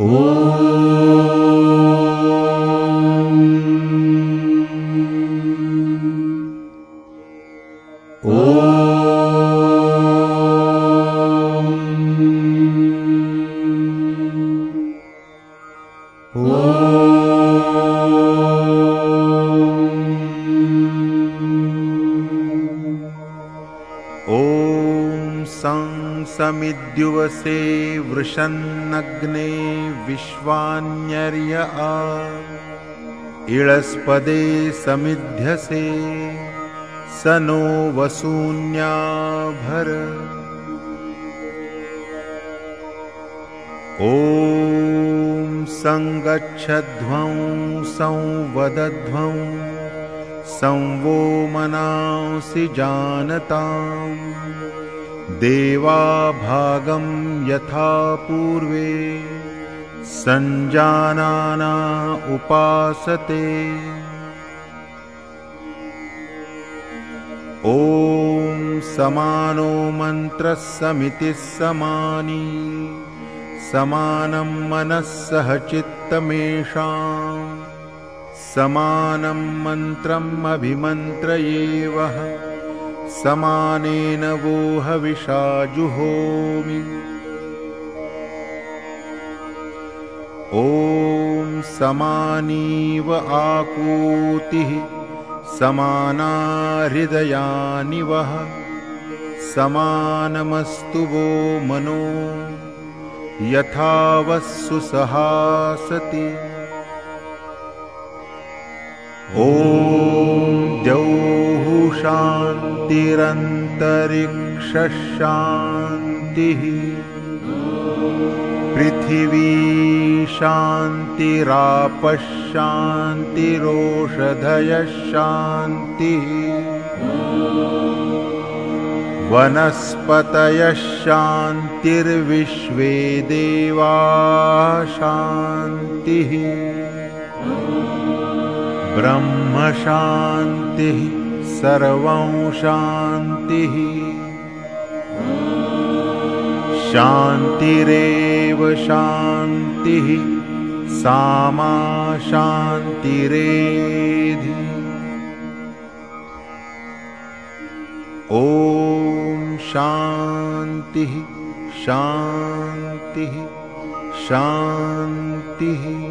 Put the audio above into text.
समिद्युवसे वृषन्नग्ने विश्वान्यर्य आ इळस्पदे समिध्यसे स नो वसून्याभर। ॐ संगच्छध्वं संवदध्वं संवो मनांसि जानताम् देवा भागं यथा पूर्वे संजानाना उपासते। ॐ समानो मन्त्रः समितिः समानी समानं मनः सह चित्तमेषां समानं मन्त्रम् अभिमन्त्रयेवः समानेन वो हविषा जुहोमि। ॐ समानीव आकूतिः समाना हृदयानि वः समानमस्तु वो मनो यथा वस्सु सहासति। ॐ द्यौः शान्तिरन्तरिक्षः शान्तिः पृथिवी शान्तिरापः शान्तिरोषधयः शान्तिः वनस्पतयः शान्तिर्विश्वे देवाः शान्तिः ब्रह्म शान्तिः सर्वं शान्तिः शान्तिरेव शान्तिः सामा शान्तिरेधि। ॐ शान्तिः शान्तिः शान्तिः।